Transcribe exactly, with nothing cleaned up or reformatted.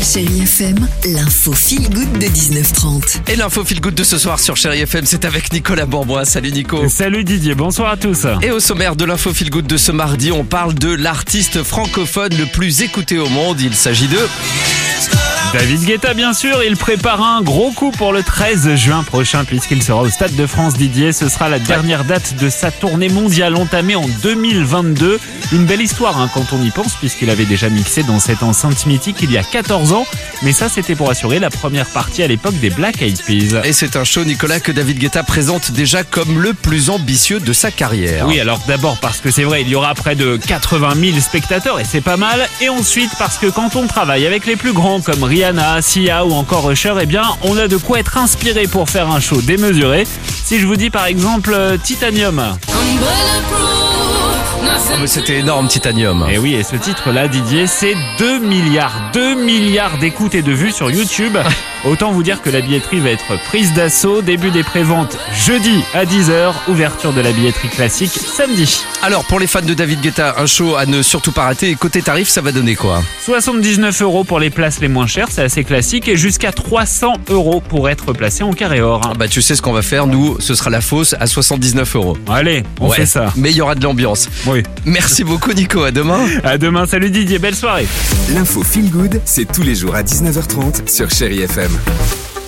Chérie F M, l'info feel good de dix-neuf heures trente. Et l'info feel good de ce soir sur Chérie F M, c'est avec Nicolas Bourbois. Salut Nico. Salut Didier, bonsoir à tous. Et au sommaire de l'info feel good de ce mardi, on parle de l'artiste francophone le plus écouté au monde. Il s'agit de... David Guetta, bien sûr, il prépare un gros coup pour le treize juin prochain puisqu'il sera au Stade de France. Didier, ce sera la dernière date de sa tournée mondiale entamée en deux mille vingt-deux. Une belle histoire hein, quand on y pense puisqu'il avait déjà mixé dans cette enceinte mythique il y a quatorze ans. Mais ça, c'était pour assurer la première partie à l'époque des Black Eyed Peas. Et c'est un show, Nicolas, que David Guetta présente déjà comme le plus ambitieux de sa carrière. Oui, alors d'abord parce que c'est vrai, il y aura près de quatre-vingt mille spectateurs et c'est pas mal. Et ensuite parce que quand on travaille avec les plus grands comme Rihanna, Sia ou encore Usher, eh bien, on a de quoi être inspiré pour faire un show démesuré. Si je vous dis par exemple euh, Titanium. Oh, mais c'était énorme, Titanium. Et oui, et ce titre-là, Didier, c'est deux milliards, deux milliards d'écoutes et de vues sur YouTube. Autant vous dire que la billetterie va être prise d'assaut. Début des préventes jeudi à dix heures. Ouverture de la billetterie classique samedi. Alors, pour les fans de David Guetta, un show à ne surtout pas rater. Et côté tarif, ça va donner quoi ? soixante-dix-neuf euros pour les places les moins chères, c'est assez classique. Et jusqu'à trois cents euros pour être placé en carré or. Ah bah, tu sais ce qu'on va faire, nous, ce sera la fosse à soixante-dix-neuf euros. Allez, on ouais, fait ça. Mais il y aura de l'ambiance. Oui. Merci beaucoup, Nico. À demain. À demain. Salut Didier, belle soirée. L'info feel good, c'est tous les jours à dix-neuf heures trente sur Chérie F M.